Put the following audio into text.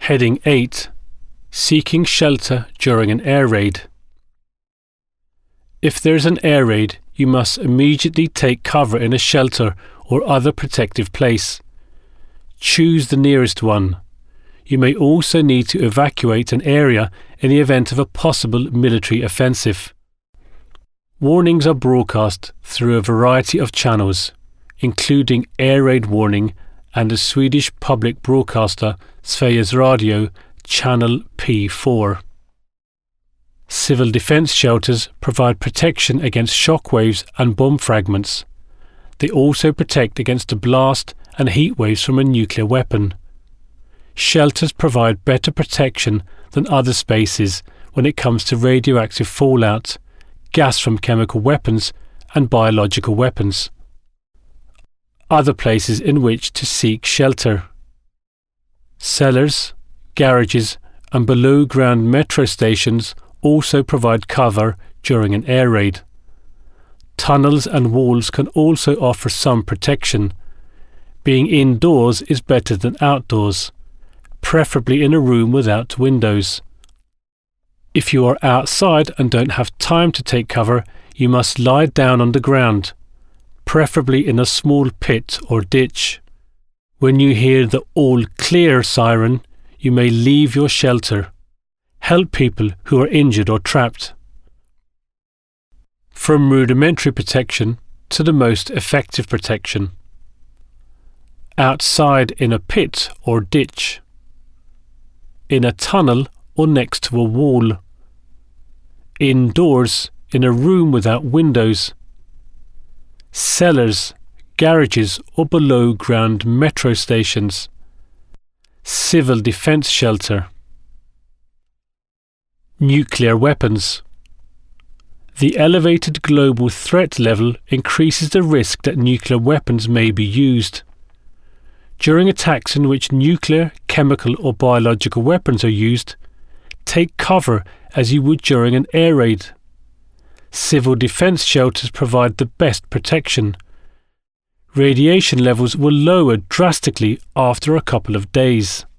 Heading 8. Seeking shelter during an air raid. If there's an air raid, you must immediately take cover in a shelter or other protective place. Choose the nearest one. You may also need to evacuate an area in the event of a possible military offensive. Warnings are broadcast through a variety of channels, including air raid warning and the Swedish public broadcaster Sveriges Radio Channel P4. Civil defense shelters provide protection against shockwaves and bomb fragments. They also protect against the blast and heat waves from a nuclear weapon. Shelters provide better protection than other spaces when it comes to radioactive fallout, gas from chemical weapons, and biological weapons. Other places in which to seek shelter. Cellars, garages, and below-ground metro stations also provide cover during an air raid. Tunnels and walls can also offer some protection. Being indoors is better than outdoors, preferably in a room without windows. If you are outside and don't have time to take cover, you must lie down on the ground, preferably in a small pit or ditch. When you hear the all clear siren, you may leave your shelter. Help people who are injured or trapped. From rudimentary protection to the most effective protection. Outside in a pit or ditch. In a tunnel or next to a wall. Indoors in a room without windows. Cellars, garages or below-ground metro stations. Civil defense shelter. Nuclear weapons. The elevated global threat level increases the risk that nuclear weapons may be used. During attacks in which nuclear, chemical or biological weapons are used, take cover as you would during an air raid. Civil defense shelters provide the best protection. Radiation levels will lower drastically after a couple of days.